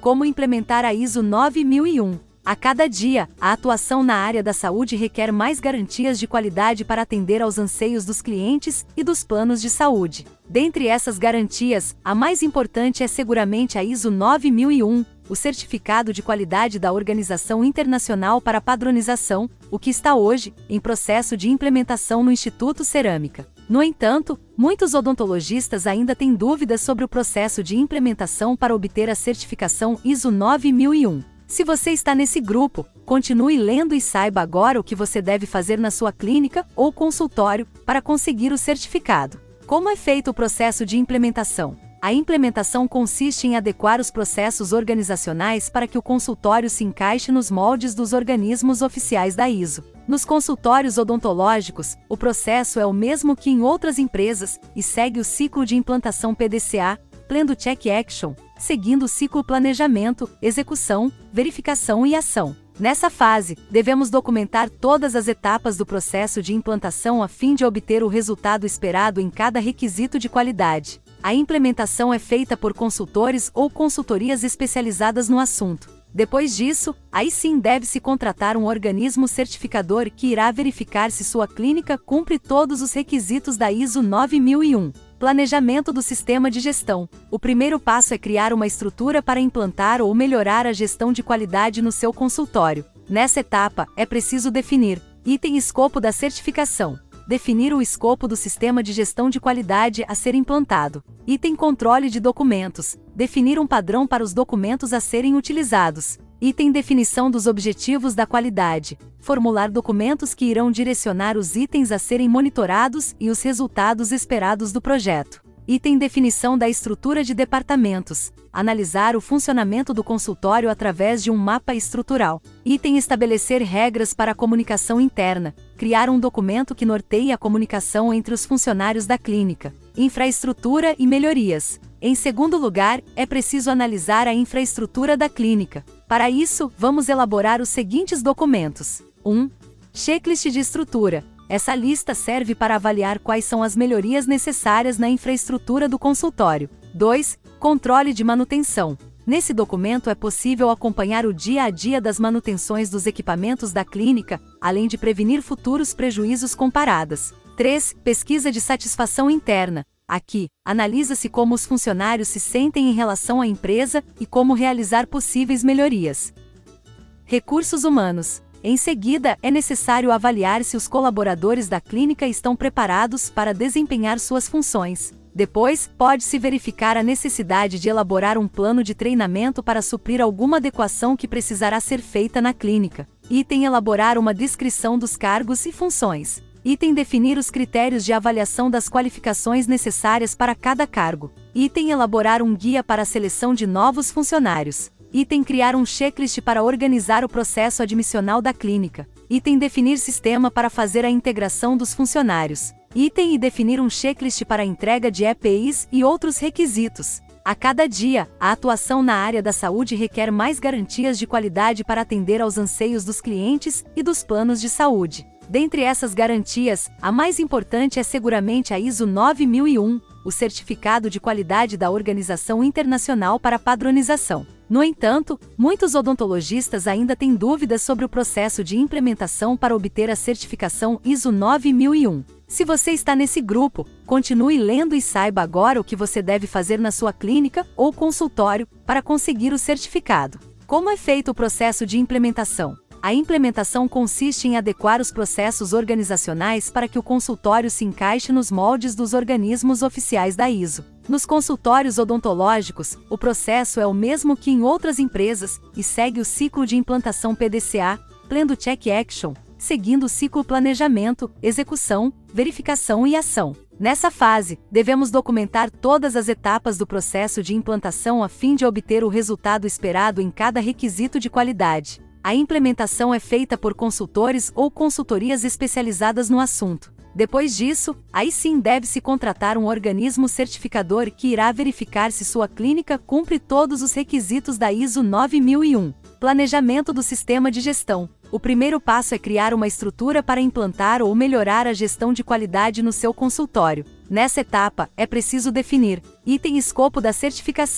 Como implementar a ISO 9001. A cada dia, a atuação na área da saúde requer mais garantias de qualidade para atender aos anseios dos clientes e dos planos de saúde. Dentre essas garantias, a mais importante é seguramente a ISO 9001, o certificado de qualidade da Organização Internacional para Padronização, o que está hoje em processo de implementação no Instituto Cerâmica. No entanto, muitos odontologistas ainda têm dúvidas sobre o processo de implementação para obter a certificação ISO 9001. Se você está nesse grupo, continue lendo e saiba agora o que você deve fazer na sua clínica ou consultório para conseguir o certificado. Como é feito o processo de implementação? A implementação consiste em adequar os processos organizacionais para que o consultório se encaixe nos moldes dos organismos oficiais da ISO. Nos consultórios odontológicos, o processo é o mesmo que em outras empresas e segue o ciclo de implantação PDCA, Plan do Check Action, seguindo o ciclo planejamento, execução, verificação e ação. Nessa fase, devemos documentar todas as etapas do processo de implantação a fim de obter o resultado esperado em cada requisito de qualidade. A implementação é feita por consultores ou consultorias especializadas no assunto. Depois disso, aí sim deve-se contratar um organismo certificador que irá verificar se sua clínica cumpre todos os requisitos da ISO 9001. Planejamento do sistema de gestão. O primeiro passo é criar uma estrutura para implantar ou melhorar a gestão de qualidade no seu consultório. Nessa etapa, é preciso definir item e escopo da certificação. Definir o escopo do sistema de gestão de qualidade a ser implantado. Item controle de documentos. Definir um padrão para os documentos a serem utilizados. Item definição dos objetivos da qualidade. Formular documentos que irão direcionar os itens a serem monitorados e os resultados esperados do projeto. Item definição da estrutura de departamentos. Analisar o funcionamento do consultório através de um mapa estrutural. Item estabelecer regras para a comunicação interna. Criar um documento que norteie a comunicação entre os funcionários da clínica. Infraestrutura e melhorias. Em segundo lugar, é preciso analisar a infraestrutura da clínica. Para isso, vamos elaborar os seguintes documentos. 1. Checklist de estrutura. Essa lista serve para avaliar quais são as melhorias necessárias na infraestrutura do consultório. 2. Controle de manutenção. Nesse documento é possível acompanhar o dia a dia das manutenções dos equipamentos da clínica, além de prevenir futuros prejuízos com paradas. 3. Pesquisa de satisfação interna. Aqui, analisa-se como os funcionários se sentem em relação à empresa e como realizar possíveis melhorias. Recursos humanos. Em seguida, é necessário avaliar se os colaboradores da clínica estão preparados para desempenhar suas funções. Depois, pode-se verificar a necessidade de elaborar um plano de treinamento para suprir alguma adequação que precisará ser feita na clínica. Item elaborar uma descrição dos cargos e funções. Item definir os critérios de avaliação das qualificações necessárias para cada cargo. Item elaborar um guia para a seleção de novos funcionários. Item criar um checklist para organizar o processo admissional da clínica. Item definir sistema para fazer a integração dos funcionários. Item e definir um checklist para a entrega de EPIs e outros requisitos. A cada dia, a atuação na área da saúde requer mais garantias de qualidade para atender aos anseios dos clientes e dos planos de saúde. Dentre essas garantias, a mais importante é seguramente a ISO 9001, o certificado de qualidade da Organização Internacional para Padronização. No entanto, muitos odontologistas ainda têm dúvidas sobre o processo de implementação para obter a certificação ISO 9001. Se você está nesse grupo, continue lendo e saiba agora o que você deve fazer na sua clínica ou consultório para conseguir o certificado. Como é feito o processo de implementação? A implementação consiste em adequar os processos organizacionais para que o consultório se encaixe nos moldes dos organismos oficiais da ISO. Nos consultórios odontológicos, o processo é o mesmo que em outras empresas e segue o ciclo de implantação PDCA, Plan do Check Action, seguindo o ciclo planejamento, execução, verificação e ação. Nessa fase, devemos documentar todas as etapas do processo de implantação a fim de obter o resultado esperado em cada requisito de qualidade. A implementação é feita por consultores ou consultorias especializadas no assunto. Depois disso, aí sim deve-se contratar um organismo certificador que irá verificar se sua clínica cumpre todos os requisitos da ISO 9001. Planejamento do sistema de gestão. O primeiro passo é criar uma estrutura para implantar ou melhorar a gestão de qualidade no seu consultório. Nessa etapa, é preciso definir item e escopo da certificação.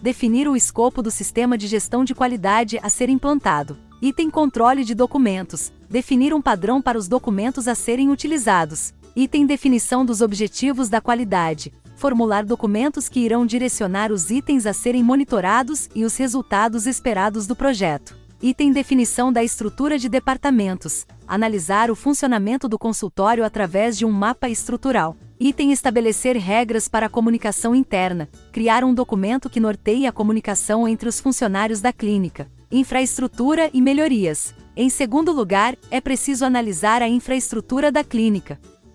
definir o escopo do sistema de gestão de qualidade a ser implantado. Item controle de documentos, definir um padrão para os documentos a serem utilizados. Item definição dos objetivos da qualidade, formular documentos que irão direcionar os itens a serem monitorados e os resultados esperados do projeto. Item definição da estrutura de departamentos, analisar o funcionamento do consultório através de um mapa estrutural. Item estabelecer regras para a comunicação interna, criar um documento que norteie a comunicação entre os funcionários da clínica. Infraestrutura e melhorias. Em segundo lugar, é preciso analisar a infraestrutura da clínica.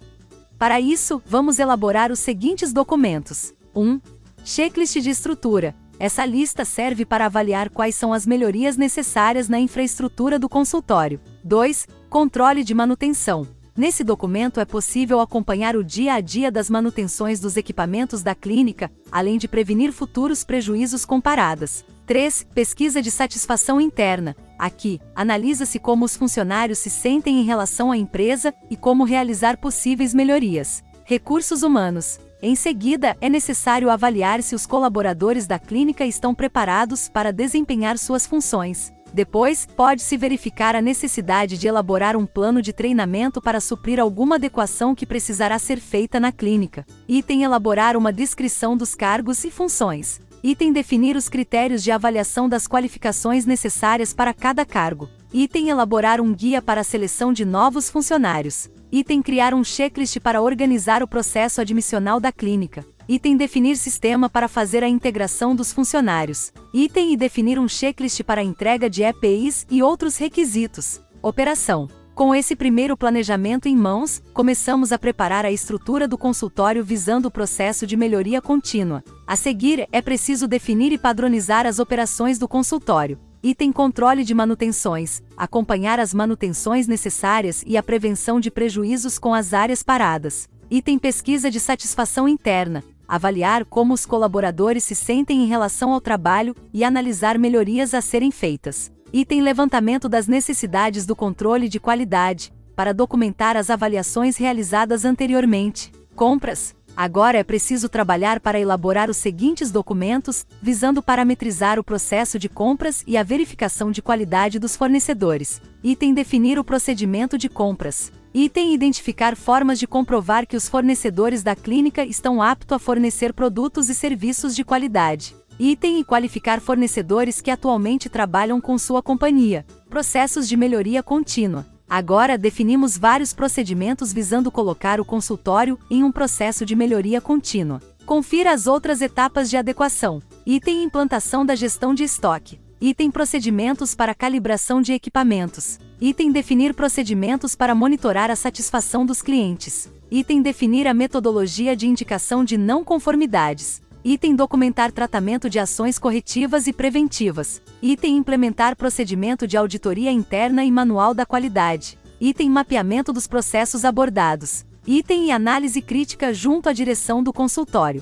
Para isso, vamos elaborar os seguintes documentos. 1. Checklist de estrutura. Essa lista serve para avaliar quais são as melhorias necessárias na infraestrutura do consultório. 2. Controle de manutenção. Nesse documento é possível acompanhar o dia a dia das manutenções dos equipamentos da clínica, além de prevenir futuros prejuízos com paradas. 3. Pesquisa de satisfação interna. Aqui, analisa-se como os funcionários se sentem em relação à empresa e como realizar possíveis melhorias. Recursos humanos. Em seguida, é necessário avaliar se os colaboradores da clínica estão preparados para desempenhar suas funções. Depois, pode-se verificar a necessidade de elaborar um plano de treinamento para suprir alguma adequação que precisará ser feita na clínica. Item elaborar uma descrição dos cargos e funções. Item definir os critérios de avaliação das qualificações necessárias para cada cargo. Item elaborar um guia para a seleção de novos funcionários. Item criar um checklist para organizar o processo admissional da clínica. Item definir sistema para fazer a integração dos funcionários. Item e definir um checklist para a entrega de EPIs e outros requisitos. Operação. Com esse primeiro planejamento em mãos, começamos a preparar a estrutura do consultório visando o processo de melhoria contínua. A seguir, é preciso definir e padronizar as operações do consultório. Item controle de manutenções, acompanhar as manutenções necessárias e a prevenção de prejuízos com as áreas paradas. Item pesquisa de satisfação interna, avaliar como os colaboradores se sentem em relação ao trabalho e analisar melhorias a serem feitas. Item levantamento das necessidades do controle de qualidade, para documentar as avaliações realizadas anteriormente. Compras. Agora é preciso trabalhar para elaborar os seguintes documentos, visando parametrizar o processo de compras e a verificação de qualidade dos fornecedores. Item definir o procedimento de compras. Item identificar formas de comprovar que os fornecedores da clínica estão aptos a fornecer produtos e serviços de qualidade. Item e qualificar fornecedores que atualmente trabalham com sua companhia. Processos de melhoria contínua. Agora definimos vários procedimentos visando colocar o consultório em um processo de melhoria contínua. Confira as outras etapas de adequação. Item implantação da gestão de estoque. Item procedimentos para calibração de equipamentos. Item definir procedimentos para monitorar a satisfação dos clientes. Item definir a metodologia de indicação de não conformidades. Item documentar tratamento de ações corretivas e preventivas. Item implementar procedimento de auditoria interna e manual da qualidade. Item mapeamento dos processos abordados. Item e análise crítica junto à direção do consultório.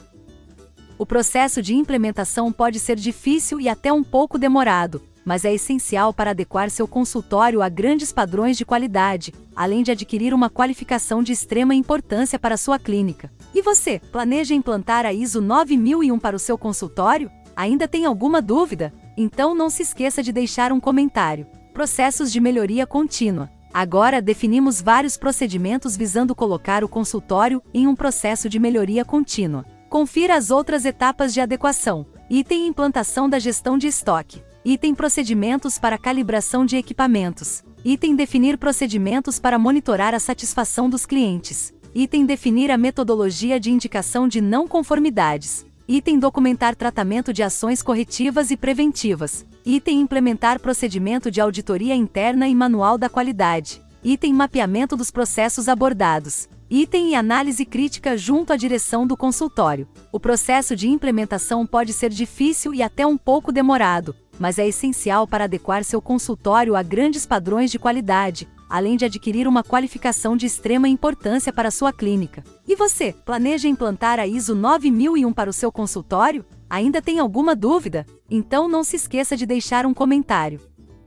O processo de implementação pode ser difícil e até um pouco demorado, mas é essencial para adequar seu consultório a grandes padrões de qualidade, além de adquirir uma qualificação de extrema importância para sua clínica. E você, planeja implantar a ISO 9001 para o seu consultório? Ainda tem alguma dúvida? Então não se esqueça de deixar um comentário. Processos de melhoria contínua. Agora definimos vários procedimentos visando colocar o consultório em um processo de melhoria contínua. Confira as outras etapas de adequação. Item implantação da gestão de estoque. Item procedimentos para calibração de equipamentos. Item definir procedimentos para monitorar a satisfação dos clientes. Item definir a metodologia de indicação de não conformidades. Item documentar tratamento de ações corretivas e preventivas. Item implementar procedimento de auditoria interna e manual da qualidade. Item mapeamento dos processos abordados. Item e análise crítica junto à direção do consultório. O processo de implementação pode ser difícil e até um pouco demorado, mas é essencial para adequar seu consultório a grandes padrões de qualidade, além de adquirir uma qualificação de extrema importância para sua clínica. E você, planeja implantar a ISO 9001 para o seu consultório? Ainda tem alguma dúvida? Então não se esqueça de deixar um comentário.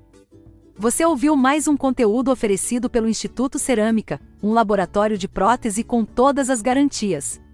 Você ouviu mais um conteúdo oferecido pelo Instituto Cerâmica, um laboratório de prótese com todas as garantias.